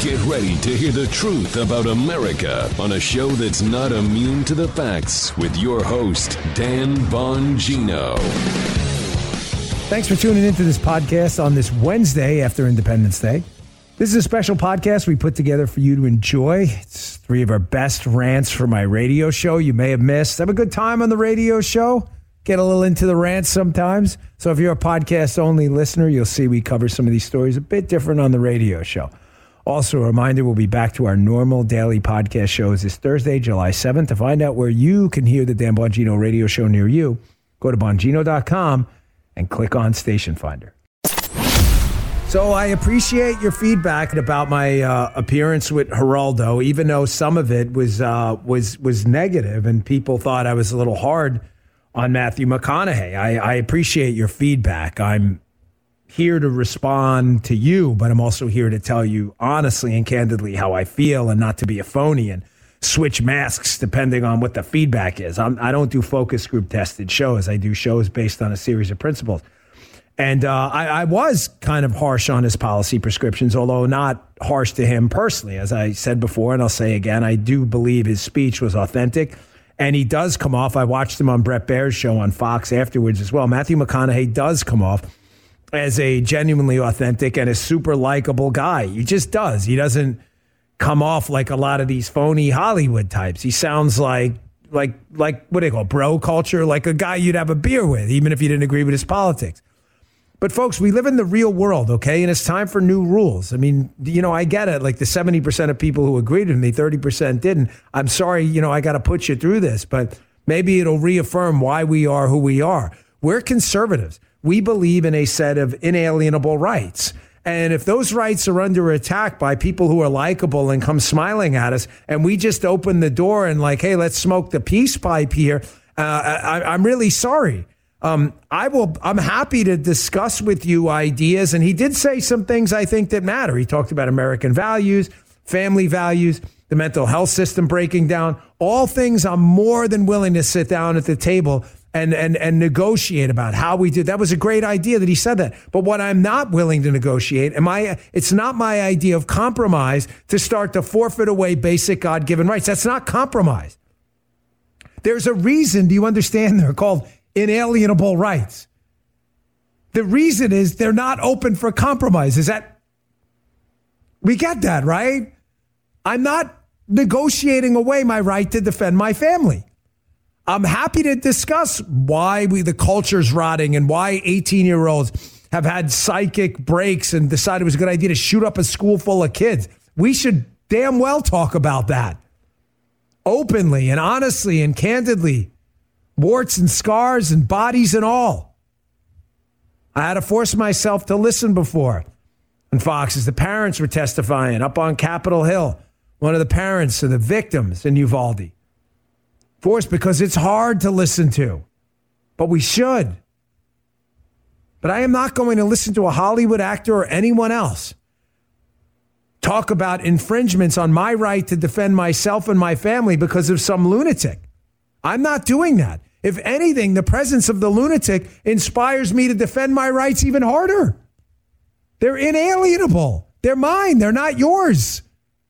Get ready to hear the truth about America on a show that's not immune to the facts with your host, Dan Bongino. Thanks for tuning into this podcast on this Wednesday after Independence Day. This is a special podcast we put together for you to enjoy. It's 3 of our best rants for my radio show you may have missed. Have a good time on the radio show. Get a little into the rants sometimes. So if you're a podcast-only listener, you'll see we cover some of these stories a bit different on the radio show. Also, a reminder, we'll be back to our normal daily podcast shows this Thursday, July 7th. To find out where you can hear the Dan Bongino radio show near you, go to Bongino.com and click on Station Finder. So I appreciate your feedback about my appearance with Geraldo, even though some of it was negative and people thought I was a little hard on Matthew McConaughey. I appreciate your feedback. I'm here to respond to you, but I'm also here to tell you honestly and candidly how I feel and not to be a phony and switch masks depending on what the feedback is. I don't do focus group tested shows. I do shows based on a series of principles. And I was kind of harsh on his policy prescriptions, although not harsh to him personally. As I said before, and I'll say again, I do believe his speech was authentic. And he does come off. I watched him on Brett Baer's show on Fox afterwards as well. Matthew McConaughey does come off as a genuinely authentic and a super likable guy. He just does. He doesn't come off like a lot of these phony Hollywood types. He sounds like what do they call bro culture, like a guy you'd have a beer with, even if you didn't agree with his politics. But folks, we live in the real world, okay? And it's time for new rules. I mean, I get it. Like the 70% of people who agreed with me, 30% didn't. I'm sorry, I got to put you through this, but maybe it'll reaffirm why we are who we are. We're conservatives. We believe in a set of inalienable rights. And if those rights are under attack by people who are likable and come smiling at us, and we just open the door and like, hey, let's smoke the peace pipe here, I'm really sorry. I'm happy to discuss with you ideas. And he did say some things I think that matter. He talked about American values, family values, the mental health system breaking down, all things I'm more than willing to sit down at the table and negotiate about how we did. That was a great idea that he said that. But what I'm not willing to negotiate, it's not my idea of compromise to start to forfeit away basic God-given rights. That's not compromise. There's a reason, do you understand? They're called inalienable rights. The reason is they're not open for compromise. We get that, right? I'm not negotiating away my right to defend my family. I'm happy to discuss why the culture's rotting and why 18-year-olds have had psychic breaks and decided it was a good idea to shoot up a school full of kids. We should damn well talk about that openly and honestly and candidly, warts and scars and bodies and all. I had to force myself to listen before. And Fox, as the parents were testifying up on Capitol Hill, one of the parents of the victims in Uvalde. Forced because it's hard to listen to, but we should. But I am not going to listen to a Hollywood actor or anyone else talk about infringements on my right to defend myself and my family because of some lunatic. I'm not doing that. If anything, the presence of the lunatic inspires me to defend my rights even harder. They're inalienable. They're mine. They're not yours.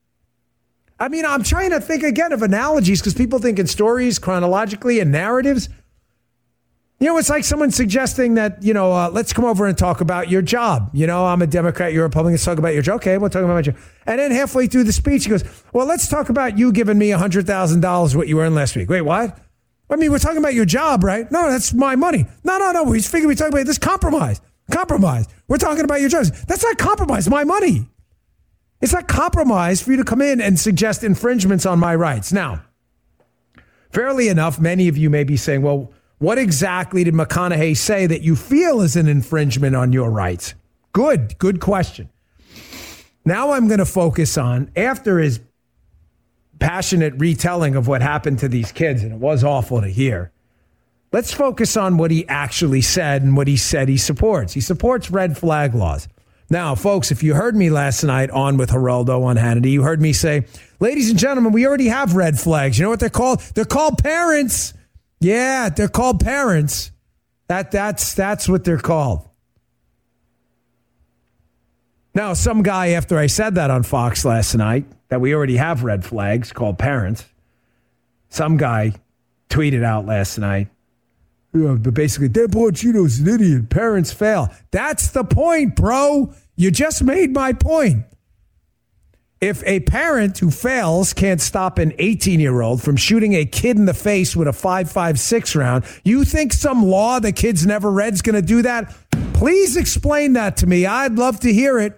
I mean, I'm trying to think again of analogies because people think in stories chronologically and narratives. It's like someone suggesting that, let's come over and talk about your job. I'm a Democrat, you're a Republican, let's talk about your job. Okay, we'll talk about my job. And then halfway through the speech, he goes, well, let's talk about you giving me $100,000 what you earned last week. Wait, what? I mean, we're talking about your job, right? No, that's my money. No. We figured we talk about this compromise. We're talking about your job. That's not compromise, my money. It's not compromise for you to come in and suggest infringements on my rights. Now, fairly enough, many of you may be saying, well, what exactly did McConaughey say that you feel is an infringement on your rights? Good question. Now I'm going to focus on, after his passionate retelling of what happened to these kids, and it was awful to hear, let's focus on what he actually said and what he said he supports. He supports red flag laws. Now, folks, if you heard me last night on with Geraldo on Hannity, you heard me say, ladies and gentlemen, we already have red flags. You know what they're called? They're called parents. Yeah, they're called parents. That's what they're called. Now, some guy, after I said that on Fox last night, that we already have red flags called parents, some guy tweeted out last night, but basically, Dan Bongino's an idiot. Parents fail. That's the point, bro. You just made my point. If a parent who fails can't stop an 18-year-old from shooting a kid in the face with a .5.56 round, you think some law the kids never read is going to do that? Please explain that to me. I'd love to hear it.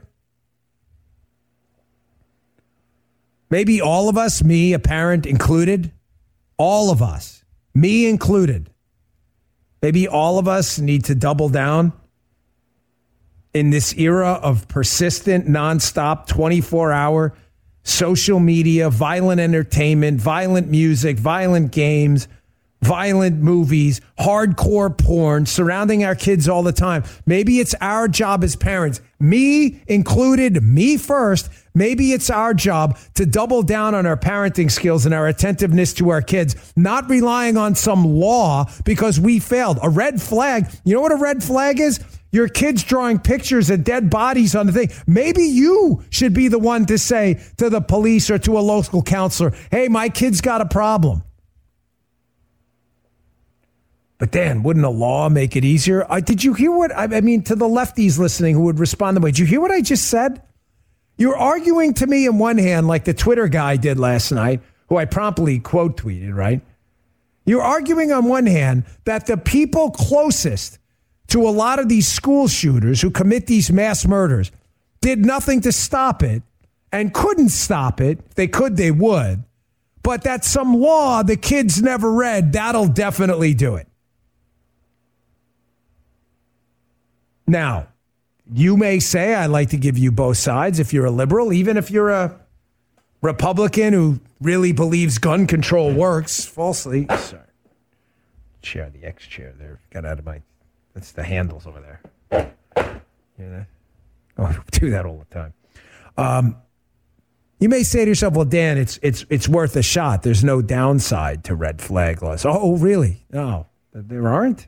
Maybe all of us, me, a parent included, all of us, me included, maybe all of us need to double down in this era of persistent, nonstop, 24-hour social media, violent entertainment, violent music, violent games, violent movies, hardcore porn surrounding our kids all the time. Maybe it's our job as parents, me included, me first. Maybe it's our job to double down on our parenting skills and our attentiveness to our kids, not relying on some law because we failed. A red flag, you know what a red flag is? Your kids drawing pictures of dead bodies on the thing. Maybe you should be the one to say to the police or to a local counselor, hey, my kid's got a problem. But Dan, wouldn't a law make it easier? Did you hear what, I mean, to the lefties listening who would respond the way, did you hear what I just said? You're arguing to me in one hand like the Twitter guy did last night, who I promptly quote tweeted, right? You're arguing on one hand that the people closest to a lot of these school shooters who commit these mass murders did nothing to stop it and couldn't stop it. If they could, they would. But that some law the kids never read, that'll definitely do it. Now, you may say, I'd like to give you both sides if you're a liberal, even if you're a Republican who really believes gun control works falsely. Sorry. Chair, the X chair there. Got out of my, that's the handles over there. You know? Oh, I do that all the time. You may say to yourself, well, Dan, it's worth a shot. There's no downside to red flag laws. Oh, really? No, there aren't.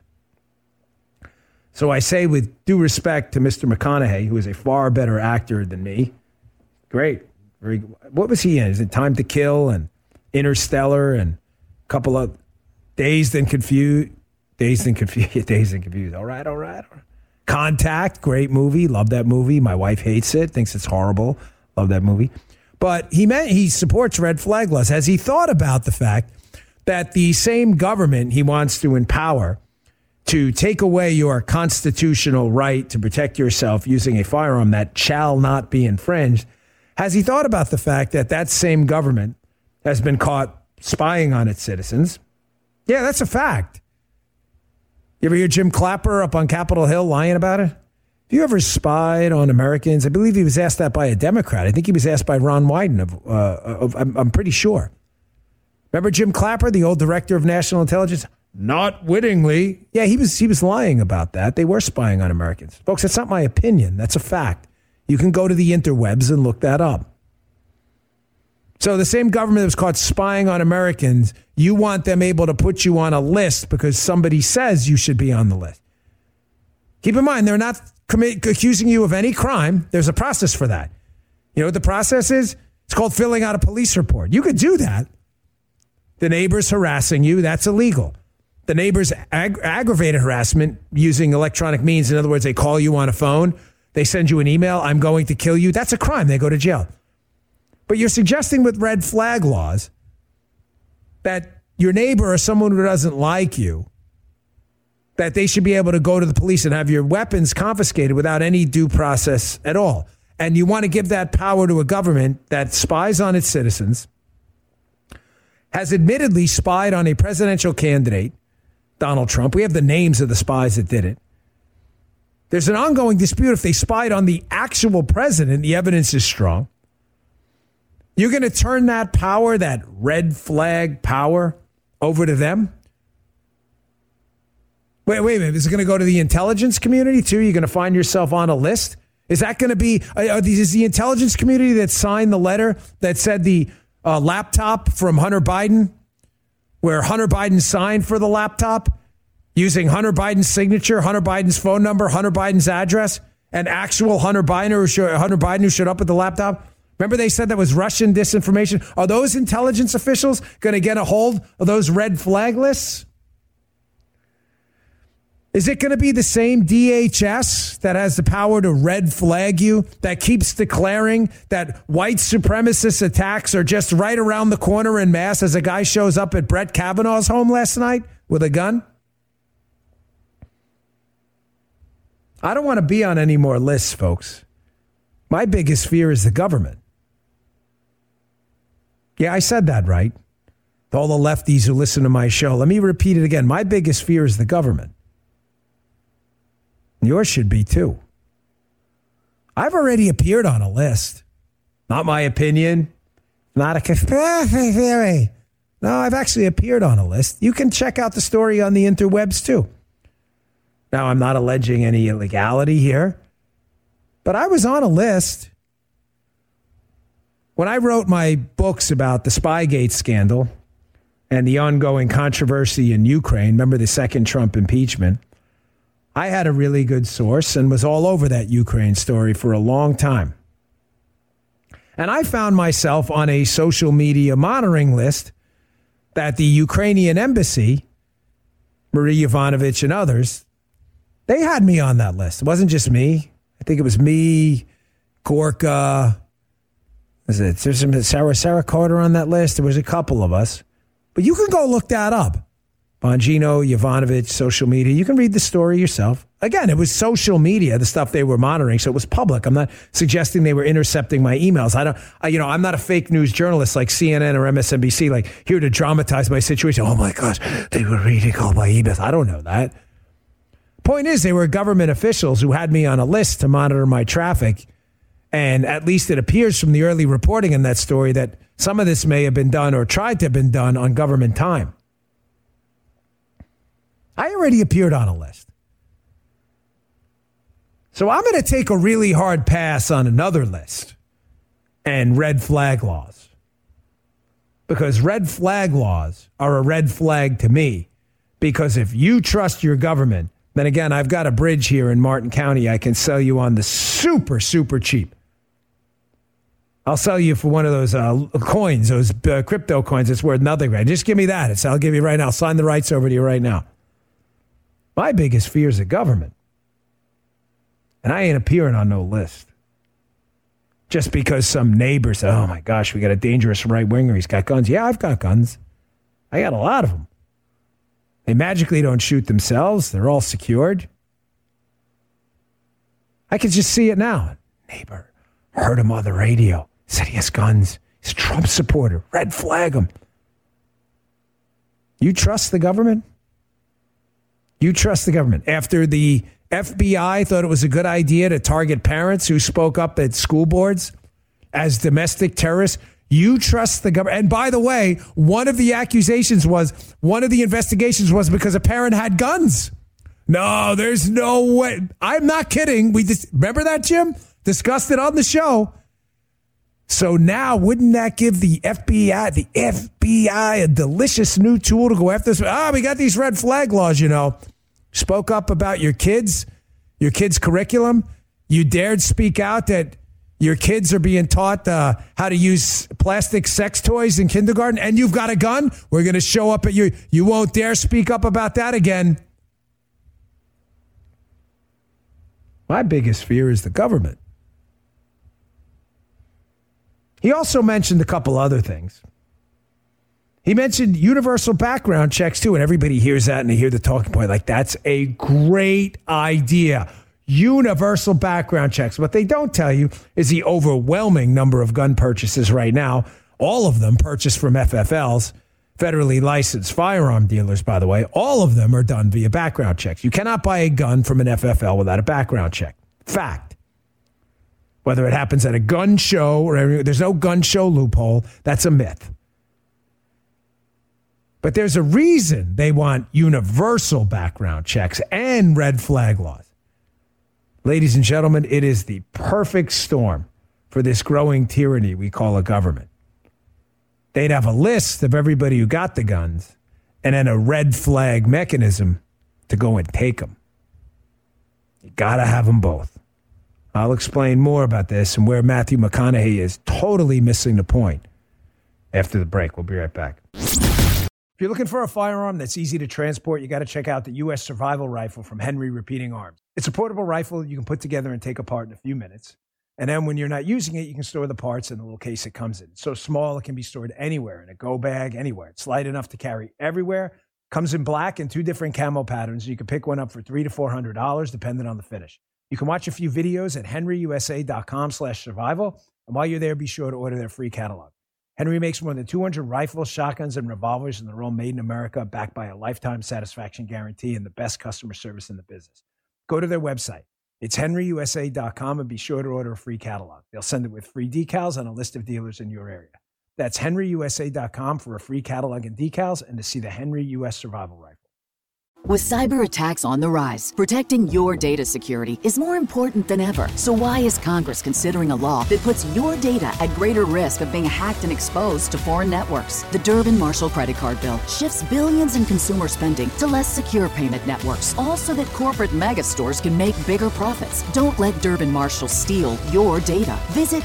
So I say with due respect to Mr. McConaughey, who is a far better actor than me. Great. What was he in? Is it Time to Kill and Interstellar and a couple of Dazed and Confused? Dazed and Confused. All right. Contact, great movie. Love that movie. My wife hates it, thinks it's horrible. Love that movie. But he supports red flag laws. Has he thought about the fact that the same government he wants to empower to take away your constitutional right to protect yourself using a firearm that shall not be infringed, has he thought about the fact that that same government has been caught spying on its citizens? Yeah, that's a fact. You ever hear Jim Clapper up on Capitol Hill lying about it? Have you ever spied on Americans? I believe he was asked that by a Democrat. I think he was asked by Ron Wyden. I'm pretty sure. Remember Jim Clapper, the old director of national intelligence? Not wittingly. Yeah, he was lying about that. They were spying on Americans. Folks, that's not my opinion. That's a fact. You can go to the interwebs and look that up. So the same government that was caught spying on Americans, you want them able to put you on a list because somebody says you should be on the list. Keep in mind, they're not accusing you of any crime. There's a process for that. You know what the process is? It's called filling out a police report. You could do that. The neighbor's harassing you. That's illegal. The neighbor's aggravated harassment using electronic means. In other words, they call you on a phone. They send you an email. I'm going to kill you. That's a crime. They go to jail. But you're suggesting with red flag laws that your neighbor or someone who doesn't like you, that they should be able to go to the police and have your weapons confiscated without any due process at all. And you want to give that power to a government that spies on its citizens, has admittedly spied on a presidential candidate, Donald Trump. We have the names of the spies that did it. There's an ongoing dispute if they spied on the actual president. The evidence is strong. You're going to turn that power, that red flag power, over to them? Wait a minute. Is it going to go to the intelligence community too? You're going to find yourself on a list? Is that going to be, is the intelligence community that signed the letter that said the laptop from Hunter Biden, where Hunter Biden signed for the laptop using Hunter Biden's signature, Hunter Biden's phone number, Hunter Biden's address? an actual Hunter Biden who showed up with the laptop? Remember they said that was Russian disinformation? Are those intelligence officials going to get a hold of those red flag lists? Is it going to be the same DHS that has the power to red flag you, that keeps declaring that white supremacist attacks are just right around the corner en masse as a guy shows up at Brett Kavanaugh's home last night with a gun? I don't want to be on any more lists, folks. My biggest fear is the government. Yeah, I said that right. To all the lefties who listen to my show, let me repeat it again. My biggest fear is the government. Yours should be too. I've already appeared on a list. Not my opinion. Not a conspiracy theory. No, I've actually appeared on a list. You can check out the story on the interwebs too. Now, I'm not alleging any illegality here, but I was on a list. When I wrote my books about the Spygate scandal and the ongoing controversy in Ukraine, remember the second Trump impeachment, I had a really good source and was all over that Ukraine story for a long time. And I found myself on a social media monitoring list that the Ukrainian embassy, Marie Yovanovitch and others, they had me on that list. It wasn't just me. I think it was me, Gorka. There's some Sarah Carter on that list. There was a couple of us. But you can go look that up. Bongino, Yovanovitch, social media. You can read the story yourself. Again, it was social media, the stuff they were monitoring, so it was public. I'm not suggesting they were intercepting my emails. I'm not a fake news journalist like CNN or MSNBC, like here to dramatize my situation. Oh my gosh, they were reading all my emails. I don't know that. Point is, they were government officials who had me on a list to monitor my traffic. And at least it appears from the early reporting in that story that some of this may have been done or tried to have been done on government time. I already appeared on a list. So I'm going to take a really hard pass on another list and red flag laws. Because red flag laws are a red flag to me. Because if you trust your government, then again, I've got a bridge here in Martin County I can sell you on the super, super cheap. I'll sell you for one of those coins, those crypto coins. It's worth nothing, right? Just give me that. I'll give you right now. I'll sign the rights over to you right now. My biggest fear is the government. And I ain't appearing on no list. Just because some neighbor said, oh my gosh, we got a dangerous right-winger. He's got guns. Yeah, I've got guns. I got a lot of them. They magically don't shoot themselves. They're all secured. I can just see it now. Neighbor, heard him on the radio. Said he has guns. He's a Trump supporter. Red flag him. You trust the government? You trust the government. After the FBI thought it was a good idea to target parents who spoke up at school boards as domestic terrorists, you trust the government. And by the way, one of the investigations was because a parent had guns. No, there's no way. I'm not kidding. Remember that, Jim? Discussed it on the show. So now, wouldn't that give the FBI a delicious new tool to go after this? We got these red flag laws, Spoke up about your kids' curriculum. You dared speak out that your kids are being taught how to use plastic sex toys in kindergarten, and you've got a gun? We're going to show up at you. You won't dare speak up about that again. My biggest fear is the government. He also mentioned a couple other things. He mentioned universal background checks, too, and everybody hears that and they hear the talking point like, that's a great idea. Universal background checks. What they don't tell you is the overwhelming number of gun purchases right now, all of them purchased from FFLs, federally licensed firearm dealers, by the way. All of them are done via background checks. You cannot buy a gun from an FFL without a background check. Fact. Whether it happens at a gun show or there's no gun show loophole, that's a myth. But there's a reason they want universal background checks and red flag laws. Ladies and gentlemen, it is the perfect storm for this growing tyranny we call a government. They'd have a list of everybody who got the guns and then a red flag mechanism to go and take them. You got to have them both. I'll explain more about this and where Matthew McConaughey is totally missing the point after the break. We'll be right back. If you're looking for a firearm that's easy to transport, you got to check out the U.S. Survival Rifle from Henry Repeating Arms. It's a portable rifle you can put together and take apart in a few minutes. And then when you're not using it, you can store the parts in the little case it comes in. It's so small, it can be stored anywhere, in a go bag, anywhere. It's light enough to carry everywhere. Comes in black and 2 different camo patterns. You can pick one up for $300 to $400, depending on the finish. You can watch a few videos at henryusa.com/survival. And while you're there, be sure to order their free catalog. Henry makes more than 200 rifles, shotguns, and revolvers, and they're all made in America, backed by a lifetime satisfaction guarantee and the best customer service in the business. Go to their website. It's henryusa.com, and be sure to order a free catalog. They'll send it with free decals and a list of dealers in your area. That's henryusa.com for a free catalog and decals and to see the Henry U.S. Survival Rifle. With cyber attacks on the rise, protecting your data security is more important than ever. So why is Congress considering a law that puts your data at greater risk of being hacked and exposed to foreign networks? The Durbin-Marshall credit card bill shifts billions in consumer spending to less secure payment networks, all so that corporate mega stores can make bigger profits. Don't let Durbin-Marshall steal your data. Visit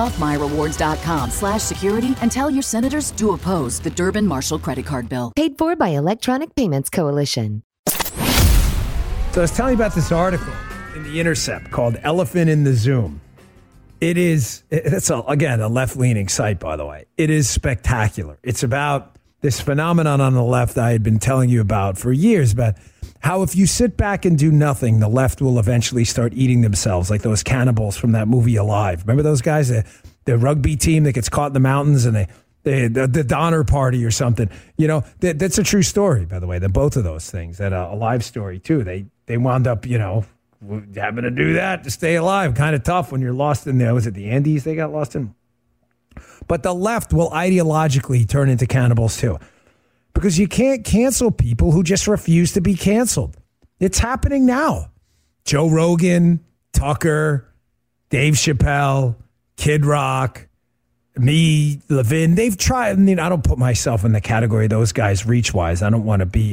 handsoffmyrewards.com/security and tell your senators to oppose the Durbin-Marshall credit card bill. Paid for by Electronic Payments Coalition. So I was telling you about this article in The Intercept called Elephant in the Zoom. It's again, a left-leaning site, by the way. It is spectacular. It's about this phenomenon on the left I had been telling you about for years, about how if you sit back and do nothing, the left will eventually start eating themselves, like those cannibals from that movie Alive. Remember those guys, the rugby team that gets caught in the mountains and the Donner Party or something? You know, that's a true story, by the way, that both of those things, that a live story too. They wound up, having to do that to stay alive. Kind of tough when you're lost in there. Was it the Andes they got lost in? But the left will ideologically turn into cannibals too, because you can't cancel people who just refuse to be canceled. It's happening now. Joe Rogan, Tucker, Dave Chappelle, Kid Rock, me, Levin, they've tried. I mean, I don't put myself in the category of those guys reach-wise. I don't want to be,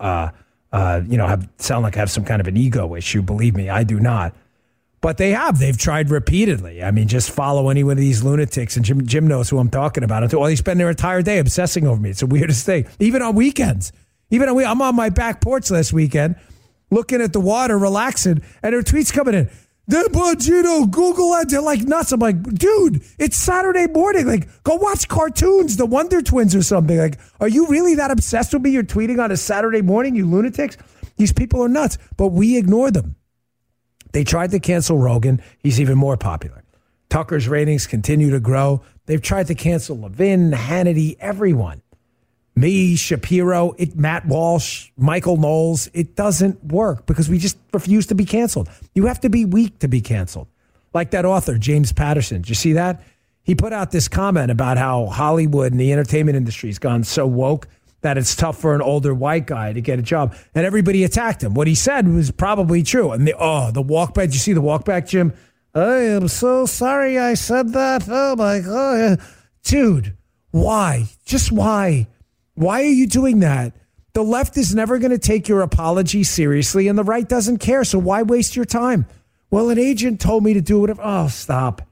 sound like I have some kind of an ego issue. Believe me, I do not. But they've tried repeatedly. I mean, just follow any one of these lunatics, and Jim knows who I'm talking about. They spend their entire day obsessing over me. It's the weirdest thing. Even on weekends. I'm on my back porch last weekend, looking at the water, relaxing, and there are tweets coming in. Dan Bongino, Google it. They're like nuts. I'm like, dude, it's Saturday morning. Like, go watch cartoons, the Wonder Twins or something. Like, are you really that obsessed with me? You're tweeting on a Saturday morning, you lunatics? These people are nuts, but we ignore them. They tried to cancel Rogan. He's even more popular. Tucker's ratings continue to grow. They've tried to cancel Levin, Hannity, everyone. Me, Shapiro, Matt Walsh, Michael Knowles. It doesn't work because we just refuse to be canceled. You have to be weak to be canceled. Like that author, James Patterson. Did you see that? He put out this comment about how Hollywood and the entertainment industry has gone so woke that it's tough for an older white guy to get a job. And everybody attacked him. What he said was probably true. And the walk back. Did you see the walk back, Jim? I am so sorry I said that. Oh, my God. Dude, why? Just why? Why are you doing that? The left is never going to take your apology seriously, and the right doesn't care. So why waste your time? Well, an agent told me to do whatever. Oh, stop.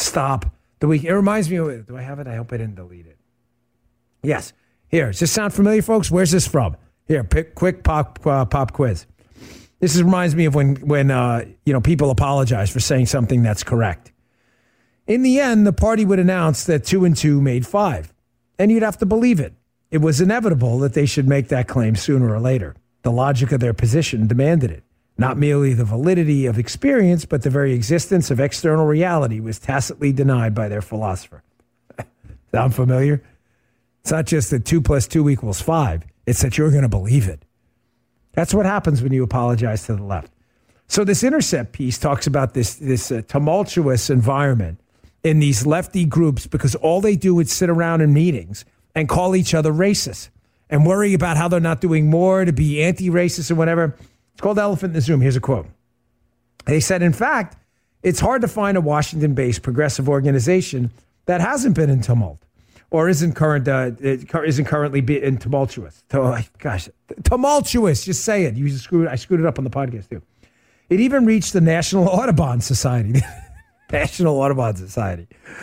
It reminds me of, do I have it? I hope I didn't delete it. Yes. Here, does this sound familiar, folks? Where's this from? Here, quick pop quiz. This reminds me of when people apologize for saying something that's correct. In the end, the party would announce that 2 and 2 made 5, and you'd have to believe it. It was inevitable that they should make that claim sooner or later. The logic of their position demanded it. Not merely the validity of experience, but the very existence of external reality was tacitly denied by their philosopher. Sound familiar? It's not just that 2 + 2 = 5. It's that you're going to believe it. That's what happens when you apologize to the left. So this Intercept piece talks about this tumultuous environment in these lefty groups because all they do is sit around in meetings and call each other racist and worry about how they're not doing more to be anti-racist or whatever. It's called Elephant in the Zoom. Here's a quote. They said, in fact, it's hard to find a Washington-based progressive organization that hasn't been in tumult or isn't currently in tumultuous. Tumultuous. Just say it. I screwed it up on the podcast too. It even reached the National Audubon Society. National Audubon Society.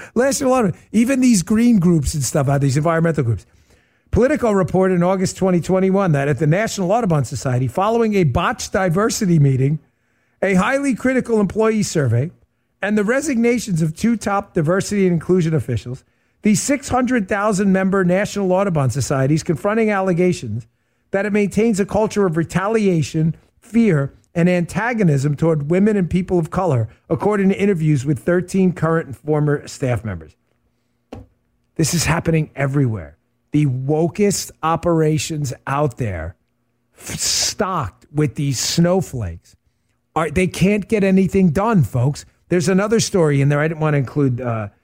Even these green groups and stuff, these environmental groups. Politico reported in August 2021 that at the National Audubon Society, following a botched diversity meeting, a highly critical employee survey, and the resignations of 2 top diversity and inclusion officials, the 600,000-member National Audubon Society is confronting allegations that it maintains a culture of retaliation, fear, and antagonism toward women and people of color, according to interviews with 13 current and former staff members. This is happening everywhere. The wokest operations out there, stocked with these snowflakes, they can't get anything done, folks. There's another story in there. I didn't want to include,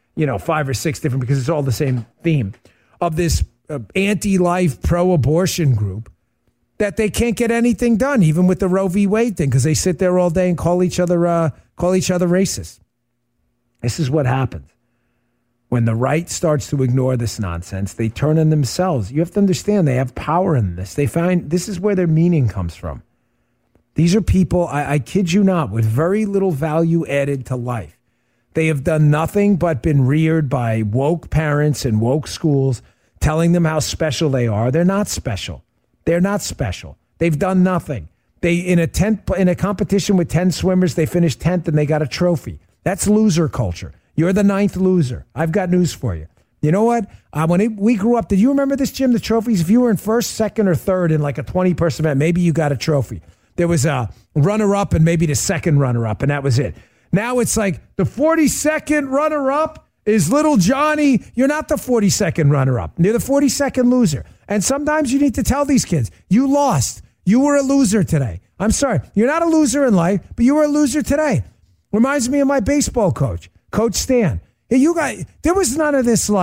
5 or 6 different, because it's all the same theme, of this anti-life, pro-abortion group, that they can't get anything done, even with the Roe v. Wade thing, because they sit there all day and call each other racist. This is what happens. When the right starts to ignore this nonsense, they turn on themselves. You have to understand they have power in this. They find this is where their meaning comes from. These are people, I kid you not, with very little value added to life. They have done nothing but been reared by woke parents and woke schools telling them how special they are. They're not special. They're not special. They've done nothing. They in a competition with 10 swimmers, they finished 10th and they got a trophy. That's loser culture. You're the 9th loser. I've got news for you. You know what? We grew up, did you remember this, Jim, the trophies? If you were in first, second, or third in like a 20-person event, maybe you got a trophy. There was a runner-up and maybe the second runner-up, and that was it. Now it's like the 42nd runner-up is little Johnny. You're not the 42nd runner-up. You're the 42nd loser. And sometimes you need to tell these kids, you lost. You were a loser today. I'm sorry. You're not a loser in life, but you were a loser today. Reminds me of my baseball coach. Coach Stan, you guys, there was none of this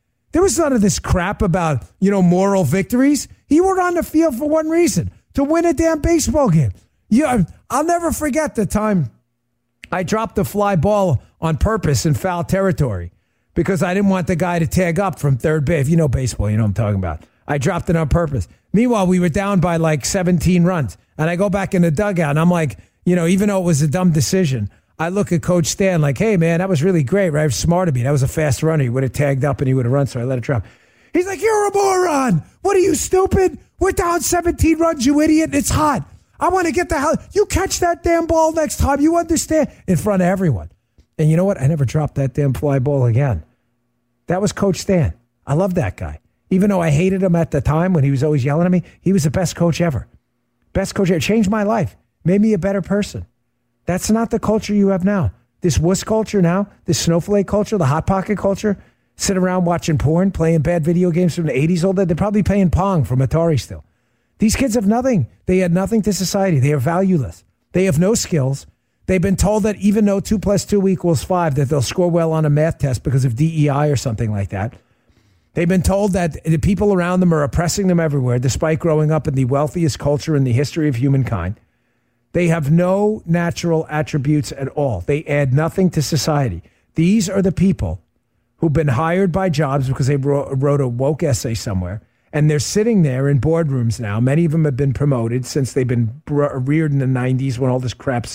crap about, moral victories. You were on the field for one reason, to win a damn baseball game. I'll never forget the time I dropped a fly ball on purpose in foul territory because I didn't want the guy to tag up from third base. If you know baseball, you know what I'm talking about. I dropped it on purpose. Meanwhile, we were down by like 17 runs, and I go back in the dugout, and I'm like, even though it was a dumb decision, I look at Coach Stan like, hey, man, that was really great, right? Smart of me. That was a fast runner. He would have tagged up and he would have run, so I let it drop. He's like, you're a moron. What are you, stupid? We're down 17 runs, you idiot. It's hot. I want to get the hell. You catch that damn ball next time. You understand? In front of everyone. And you know what? I never dropped that damn fly ball again. That was Coach Stan. I love that guy. Even though I hated him at the time when he was always yelling at me, he was the best coach ever. Best coach ever. Changed my life. Made me a better person. That's not the culture you have now. This wuss culture now, this snowflake culture, the hot pocket culture, sit around watching porn, playing bad video games from the 80s all day. They're probably playing Pong from Atari still. These kids have nothing. They add nothing to society. They are valueless. They have no skills. They've been told that even though 2 + 2 = 5, that they'll score well on a math test because of DEI or something like that. They've been told that the people around them are oppressing them everywhere, despite growing up in the wealthiest culture in the history of humankind. They have no natural attributes at all. They add nothing to society. These are the people who've been hired by jobs because they wrote a woke essay somewhere, and they're sitting there in boardrooms now. Many of them have been promoted since they've been reared in the 90s when all this crap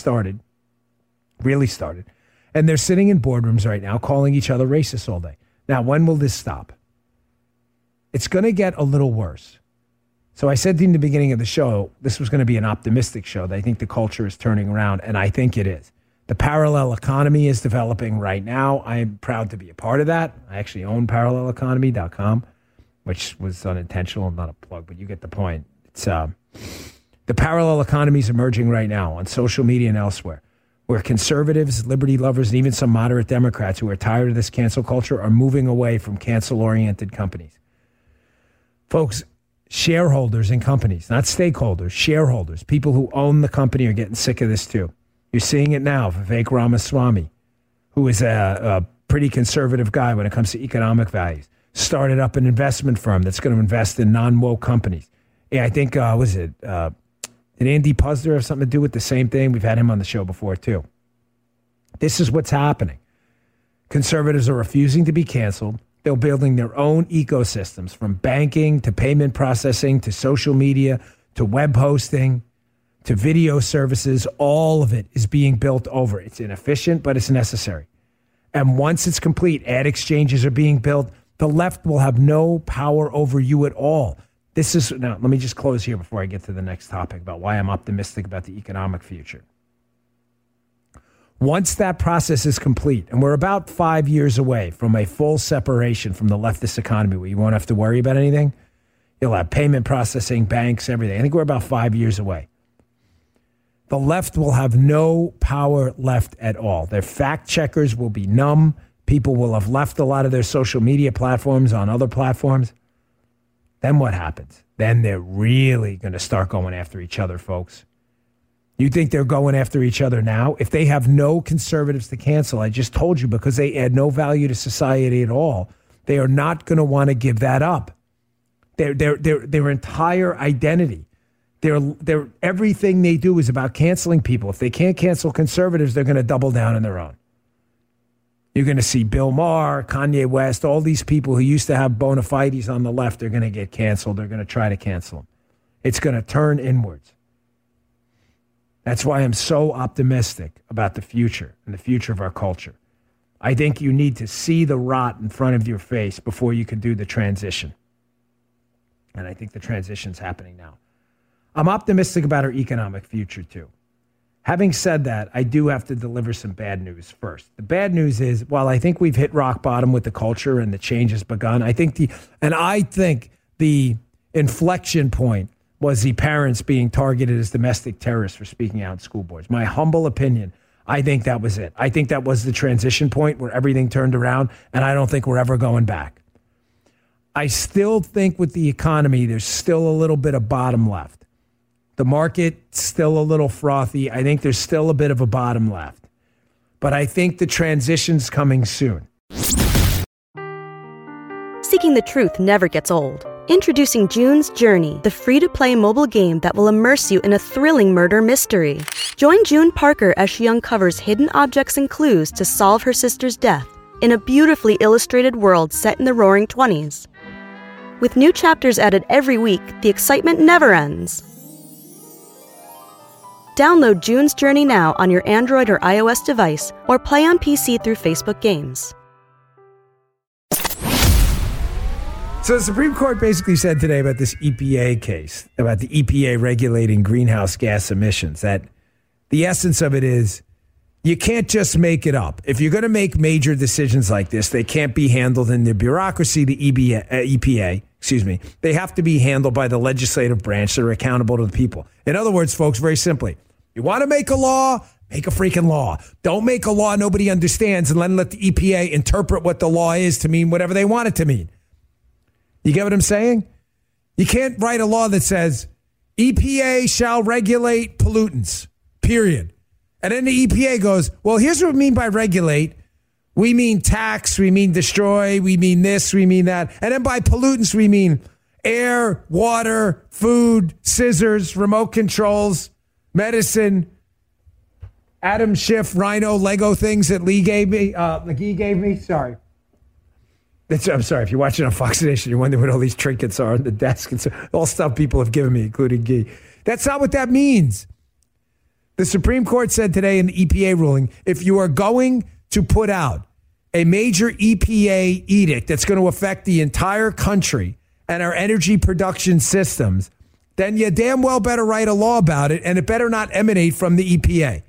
really started. And they're sitting in boardrooms right now calling each other racist all day. Now, when will this stop? It's going to get a little worse. So I said in the beginning of the show, this was going to be an optimistic show. I think the culture is turning around, and I think it is. The parallel economy is developing right now. I am proud to be a part of that. I actually own paralleleconomy.com, which was unintentional, not a plug, but you get the point. It's the parallel economy is emerging right now on social media and elsewhere, where conservatives, liberty lovers, and even some moderate Democrats who are tired of this cancel culture are moving away from cancel-oriented companies. Folks, shareholders in companies, not stakeholders, shareholders, people who own the company are getting sick of this too. You're seeing it now. Vivek Ramaswamy, who is a pretty conservative guy when it comes to economic values, started up an investment firm that's going to invest in non-woke companies. Yeah, I think, did Andy Puzder have something to do with the same thing? We've had him on the show before too. This is what's happening. Conservatives are refusing to be canceled. They're building their own ecosystems, from banking to payment processing to social media to web hosting to video services, all of it is being built over. It's inefficient, but it's necessary. And once it's complete, ad exchanges are being built. The left will have no power over you at all. Now, let me just close here before I get to the next topic about why I'm optimistic about the economic future. Once that process is complete, and we're about 5 years away from a full separation from the leftist economy where you won't have to worry about anything. You'll have payment processing, banks, everything. I think we're about 5 years away. The left will have no power left at all. Their fact checkers will be numb. People will have left a lot of their social media platforms on other platforms. Then what happens? Then they're really going to start going after each other, folks. You think they're going after each other now? If they have no conservatives to cancel, I just told you, because they add no value to society at all, they are not going to want to give that up. Their entire identity, their everything they do is about canceling people. If they can't cancel conservatives, they're going to double down on their own. You're going to see Bill Maher, Kanye West, all these people who used to have bona fides on the left, they're going to get canceled. They're going to try to cancel them. It's going to turn inwards. That's why I'm so optimistic about the future and the future of our culture. I think you need to see the rot in front of your face before you can do the transition. And I think the transition's happening now. I'm optimistic about our economic future, too. Having said that, I do have to deliver some bad news first. The bad news is, while I think we've hit rock bottom with the culture and the change has begun, I think the inflection point was the parents being targeted as domestic terrorists for speaking out in school boards. My humble opinion, I think that was it. I think that was the transition point where everything turned around, and I don't think we're ever going back. I still think with the economy, there's still a little bit of bottom left. The market's still a little frothy. I think there's still a bit of a bottom left. But I think the transition's coming soon. Seeking the truth never gets old. Introducing June's Journey, the free-to-play mobile game that will immerse you in a thrilling murder mystery. Join June Parker as she uncovers hidden objects and clues to solve her sister's death in a beautifully illustrated world set in the Roaring '20s. With new chapters added every week, the excitement never ends. Download June's Journey now on your Android or iOS device, or play on PC through Facebook Games. So the Supreme Court basically said today about this EPA case, about the EPA regulating greenhouse gas emissions, that the essence of it is you can't just make it up. If you're going to make major decisions like this, they can't be handled in the bureaucracy, the EPA, they have to be handled by the legislative branch that are accountable to the people. In other words, folks, very simply, you want to make a law, make a freaking law. Don't make a law nobody understands and then let the EPA interpret what the law is to mean whatever they want it to mean. You get what I'm saying? You can't write a law that says EPA shall regulate pollutants, period. And then the EPA goes, well, here's what we mean by regulate. We mean tax, we mean destroy, we mean this, we mean that. And then by pollutants, we mean air, water, food, scissors, remote controls, medicine, Adam Schiff, Rhino, Lego things that Lee gave me. Sorry. I'm sorry, if you're watching on Fox Nation, you're wondering what all these trinkets are on the desk. It's all stuff people have given me, including Guy. That's not what that means. The Supreme Court said today in the EPA ruling, if you are going to put out a major EPA edict that's going to affect the entire country and our energy production systems, then you damn well better write a law about it, and it better not emanate from the EPA.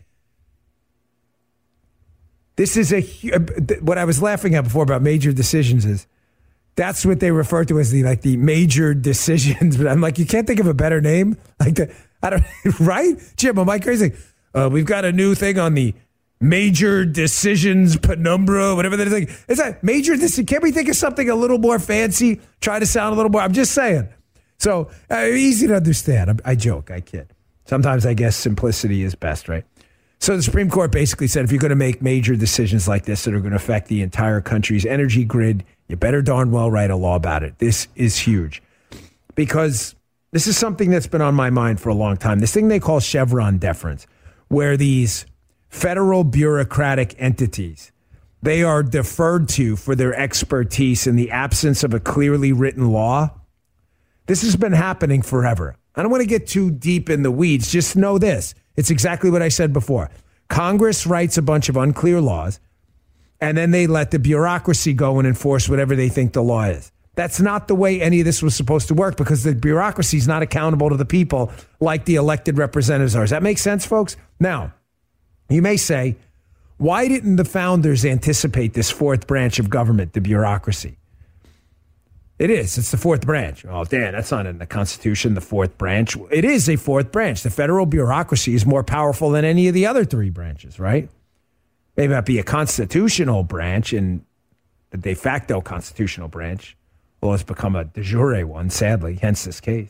This is what I was laughing at before about major decisions is that's what they refer to as the major decisions. But I'm like, you can't think of a better name like that. I don't right, Jim? Am I crazy? We've got a new thing on the major decisions penumbra, whatever that is. It's a major decision. Can't we think of something a little more fancy? Try to sound a little more. I'm just saying. So easy to understand. I joke. I kid. Sometimes I guess simplicity is best, right? So the Supreme Court basically said if you're going to make major decisions like this that are going to affect the entire country's energy grid, you better darn well write a law about it. This is huge because this is something that's been on my mind for a long time. This thing they call Chevron deference, where these federal bureaucratic entities, they are deferred to for their expertise in the absence of a clearly written law. This has been happening forever. I don't want to get too deep in the weeds. Just know this. It's exactly what I said before. Congress writes a bunch of unclear laws, and then they let the bureaucracy go and enforce whatever they think the law is. That's not the way any of this was supposed to work, because the bureaucracy is not accountable to the people like the elected representatives are. Does that make sense, folks? Now, you may say, why didn't the founders anticipate this fourth branch of government, the bureaucracy? It is. It's the fourth branch. Oh, Dan, that's not in the Constitution, the fourth branch. It is a fourth branch. The federal bureaucracy is more powerful than any of the other three branches, right? Maybe not be a constitutional branch and the de facto constitutional branch. Well, it's become a de jure one, sadly, hence this case.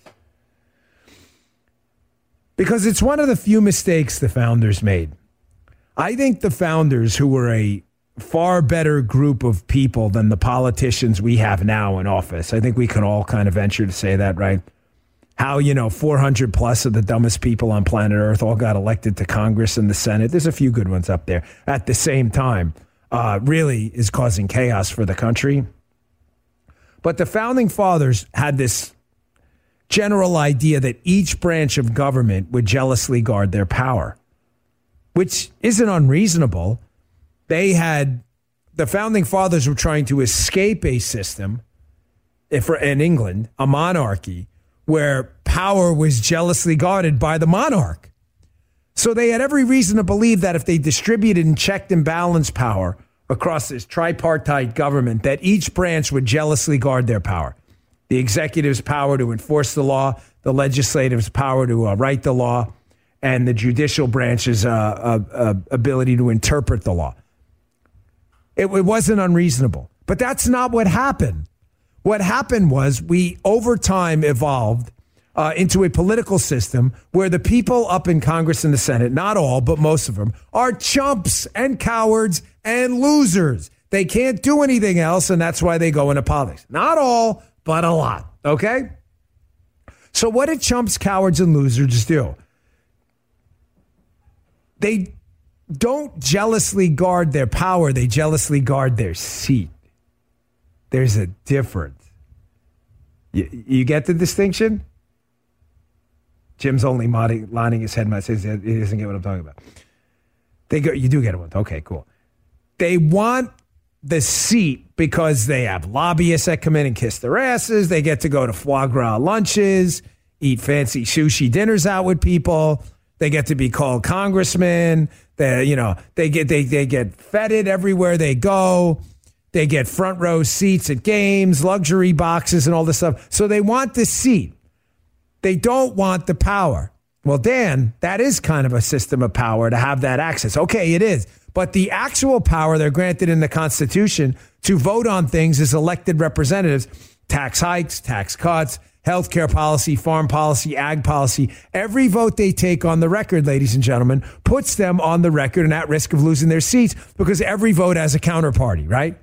Because it's one of the few mistakes the founders made. I think the founders, who were a far better group of people than the politicians we have now in office, I think we can all kind of venture to say that, right? How, 400 plus of the dumbest people on planet Earth all got elected to Congress and the Senate. There's a few good ones up there. At the same time, really is causing chaos for the country. But the founding fathers had this general idea that each branch of government would jealously guard their power, which isn't unreasonable. The founding fathers were trying to escape a system in England, a monarchy, where power was jealously guarded by the monarch. So they had every reason to believe that if they distributed and checked and balanced power across this tripartite government, that each branch would jealously guard their power. The executive's power to enforce the law, the legislative's power to write the law, and the judicial branch's ability to interpret the law. It wasn't unreasonable. But that's not what happened. What happened was we, over time, evolved into a political system where the people up in Congress and the Senate, not all, but most of them, are chumps and cowards and losers. They can't do anything else, and that's why they go into politics. Not all, but a lot, okay? So what did chumps, cowards, and losers do? They don't jealously guard their power. They jealously guard their seat. There's a difference. You get the distinction? Jim's only nodding his head. Says he doesn't get what I'm talking about. You do get it. Okay, cool. They want the seat because they have lobbyists that come in and kiss their asses. They get to go to foie gras lunches, eat fancy sushi dinners out with people. They get to be called congressmen. They get feted everywhere they go. They get front row seats at games, luxury boxes, and all this stuff. So they want the seat. They don't want the power. Well, Dan, that is kind of a system of power to have that access. Okay, it is. But the actual power they're granted in the Constitution to vote on things as elected representatives, tax hikes, tax cuts, healthcare policy, farm policy, ag policy, every vote they take on the record, ladies and gentlemen, puts them on the record and at risk of losing their seats because every vote has a counterparty, right?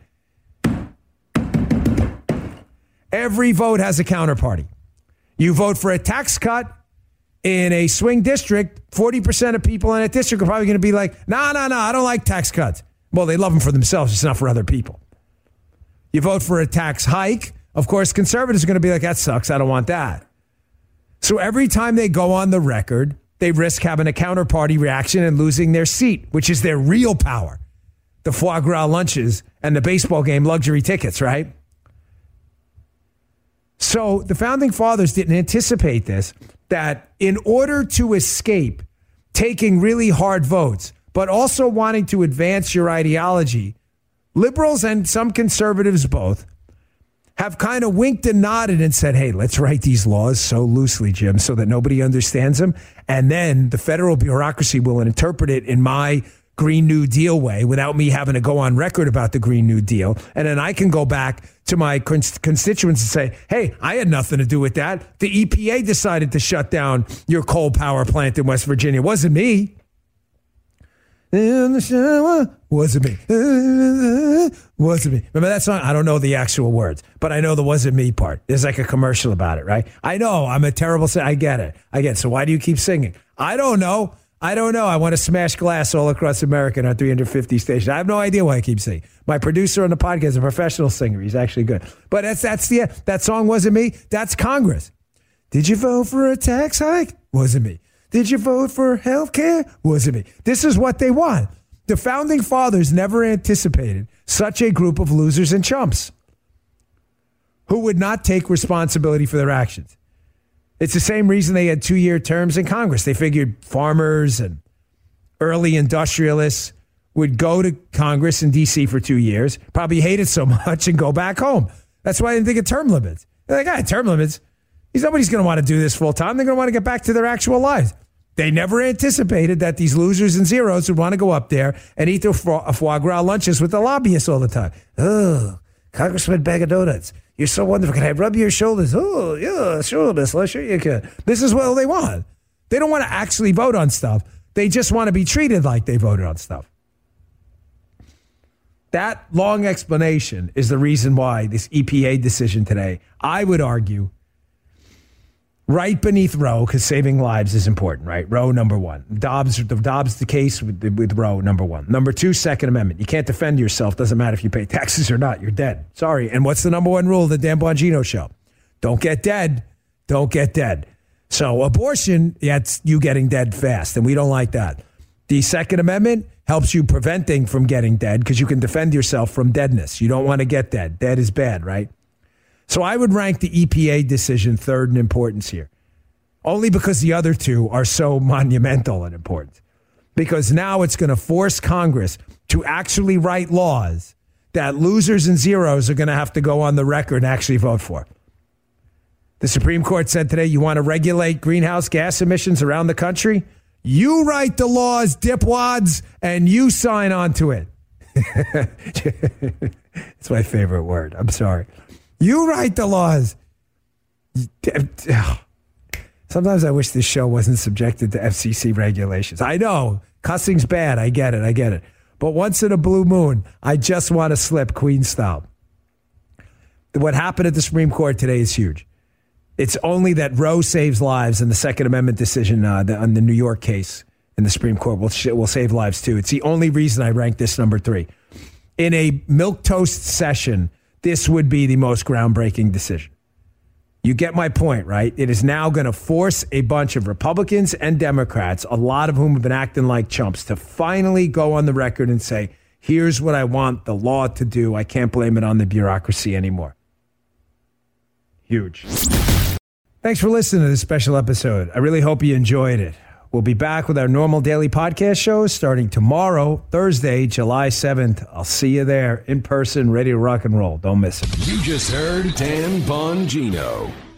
Every vote has a counterparty. You vote for a tax cut in a swing district, 40% of people in that district are probably going to be like, no, I don't like tax cuts. Well, they love them for themselves, it's not for other people. You vote for a tax hike, of course, conservatives are going to be like, that sucks, I don't want that. So every time they go on the record, they risk having a counterparty reaction and losing their seat, which is their real power. The foie gras lunches and the baseball game luxury tickets, right? So the founding fathers didn't anticipate this, that in order to escape taking really hard votes, but also wanting to advance your ideology, liberals and some conservatives both have kind of winked and nodded and said, hey, let's write these laws so loosely, Jim, so that nobody understands them. And then the federal bureaucracy will interpret it in my Green New Deal way without me having to go on record about the Green New Deal. And then I can go back to my constituents and say, hey, I had nothing to do with that. The EPA decided to shut down your coal power plant in West Virginia. It wasn't me. In the shower, wasn't me. Wasn't me. Remember that song? I don't know the actual words, but I know the wasn't me part. There's like a commercial about it, right? I know I'm a terrible singer. I get it. So why do you keep singing? I don't know. I want to smash glass all across America on 350 stations. I have no idea why I keep singing. My producer on the podcast is a professional singer. He's actually good. But that song wasn't me. That's Congress. Did you vote for a tax hike? Wasn't me. Did you vote for health care? Wasn't me. This is what they want. The founding fathers never anticipated such a group of losers and chumps who would not take responsibility for their actions. It's the same reason they had 2-year terms in Congress. They figured farmers and early industrialists would go to Congress in D.C. for 2 years, probably hate it so much, and go back home. That's why I didn't think of term limits. They're like, term limits? Nobody's going to want to do this full time. They're going to want to get back to their actual lives. They never anticipated that these losers and zeros would want to go up there and eat their foie gras lunches with the lobbyists all the time. Oh, Congressman Bag of Donuts. You're so wonderful. Can I rub your shoulders? Oh, yeah, sure, miss. Sure you can. This is what they want. They don't want to actually vote on stuff. They just want to be treated like they voted on stuff. That long explanation is the reason why this EPA decision today, I would argue, right beneath Roe, because saving lives is important, right? Roe, number one. Dobbs, the case with Roe, number one. Number two, Second Amendment. You can't defend yourself. Doesn't matter if you pay taxes or not. You're dead. Sorry. And what's the number one rule of the Dan Bongino show? Don't get dead. Don't get dead. So abortion, that's you getting dead fast, and we don't like that. The Second Amendment helps you preventing from getting dead because you can defend yourself from deadness. You don't want to get dead. Dead is bad, right? So I would rank the EPA decision third in importance here, only because the other two are so monumental and important. Because now it's going to force Congress to actually write laws that losers and zeros are going to have to go on the record and actually vote for. The Supreme Court said today, you want to regulate greenhouse gas emissions around the country? You write the laws, dipwads, and you sign on to it. It's my favorite word. I'm sorry. You write the laws. Sometimes I wish this show wasn't subjected to FCC regulations. I know. Cussing's bad. I get it. But once in a blue moon, I just want to slip Queen style. What happened at the Supreme Court today is huge. It's only that Roe saves lives and the Second Amendment decision on the New York case in the Supreme Court will save lives too. It's the only reason I rank this number 3. In a milquetoast session, this would be the most groundbreaking decision. You get my point, right? It is now going to force a bunch of Republicans and Democrats, a lot of whom have been acting like chumps, to finally go on the record and say, here's what I want the law to do. I can't blame it on the bureaucracy anymore. Huge. Thanks for listening to this special episode. I really hope you enjoyed it. We'll be back with our normal daily podcast shows starting tomorrow, Thursday, July 7th. I'll see you there in person, ready to rock and roll. Don't miss it. You just heard Dan Bongino.